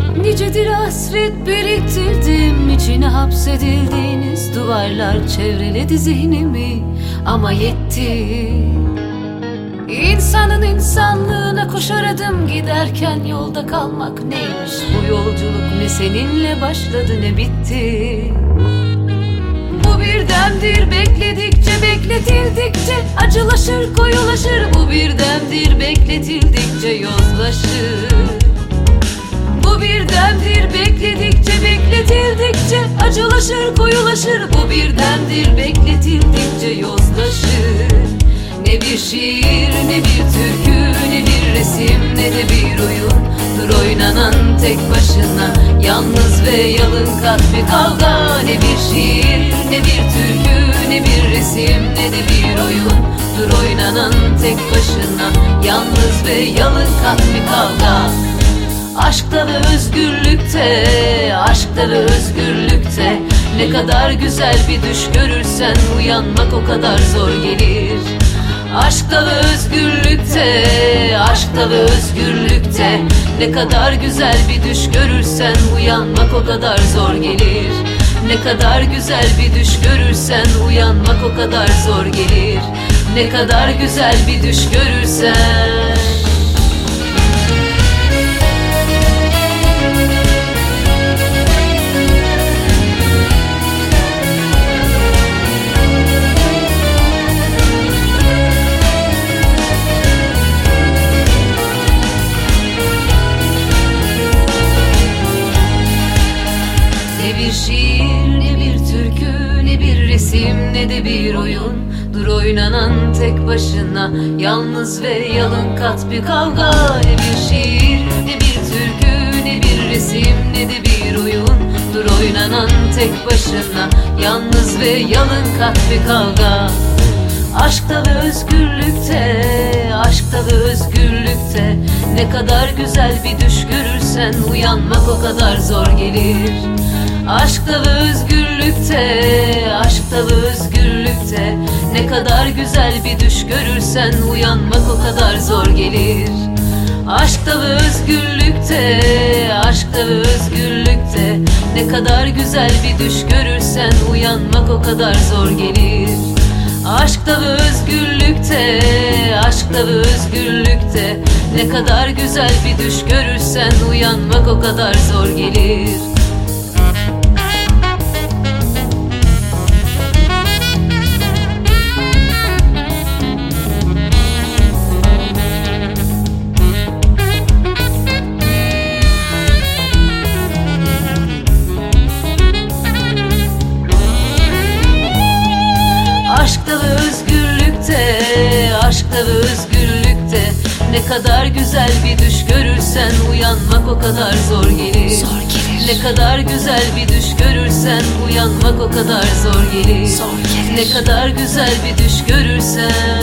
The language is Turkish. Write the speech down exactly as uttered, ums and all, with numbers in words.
Nicedir hasret biriktirdim, içine hapsedildiğiniz duvarlar çevreledi zihnimi, ama yetti. İnsanın insanlığına koşar adım giderken yolda kalmak neymiş? Bu yolculuk ne seninle başladı ne bitti. Bu birdemdir, bekledikçe bekletildikçe acılaşır koyulaşır. Bu birdemdir, bekletildikçe yozlaşır. Bu birdemdir, bekledikçe bekletildikçe acılaşır koyulaşır. Bu birdemdir, bekletildikçe yozlaşır. Ne bir şiir, ne bir türkü, ne bir resim, ne de bir oyun. Dur oynanan tek başına, yalnız ve yalın kat bir kavga. Ne bir şiir, ne bir türkü, ne bir resim, ne de bir oyun. Dur oynanan tek başına, yalnız ve yalın kat bir kavga. Aşkta ve özgürlükte, aşkta ve özgürlükte ne kadar güzel bir düş görürsen uyanmak o kadar zor gelir. Aşkta ve özgürlükte, aşkta ve özgürlükte ne kadar güzel bir düş görürsen uyanmak o kadar zor gelir. Ne kadar güzel bir düş görürsen uyanmak o kadar zor gelir. Ne kadar güzel bir düş görürsen. Ne bir şiir, ne bir türkü, ne bir resim, ne de bir oyun. Dur oynanan tek başına, yalnız ve yalın kat bir kavga. Ne bir şiir, ne bir türkü, ne bir resim, ne de bir oyun. Dur oynanan tek başına, yalnız ve yalın kat bir kavga. Aşkta ve özgürlükte, aşkta ve özgürlükte ne kadar güzel bir düş görürsen uyanmak o kadar zor gelir. Aşkta ve özgürlükte, aşkta ve özgürlükte ne kadar güzel bir düş görürsen uyanmak o kadar zor gelir. Aşkta ve özgürlükte, aşkta ve özgürlükte ne kadar güzel bir düş görürsen uyanmak o kadar zor gelir. Aşkta ve özgürlükte, aşkta ve özgürlükte ne kadar güzel bir düş görürsen uyanmak o kadar zor gelir. Aşkta ve özgürlükte, aşkta ve özgürlükte ne kadar güzel bir düş görürsen uyanmak o kadar zor gelir. Zor gelir. Ne kadar güzel bir düş görürsen uyanmak o kadar zor gelir. Zor gelir. Ne kadar güzel bir düş görürsen